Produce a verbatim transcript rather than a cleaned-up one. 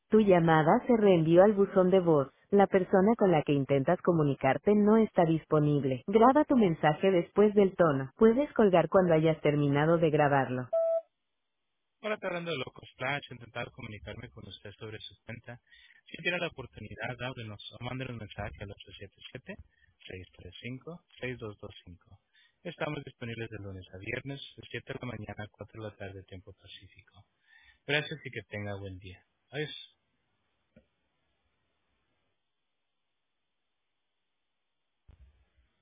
Tu llamada se reenvió al buzón de voz. La persona con la que intentas comunicarte no está disponible. Graba tu mensaje después del tono. Puedes colgar cuando hayas terminado de grabarlo. Ahora está hablando de Loco Splash, intentar comunicarme con usted sobre su cuenta. Si tiene la oportunidad, háblenos o mándenos un mensaje al ocho siete siete, seis tres cinco, seis dos dos cinco. Estamos disponibles de lunes a viernes, de siete de la mañana a cuatro de la tarde, tiempo pacífico. Gracias y que tenga buen día. Adiós.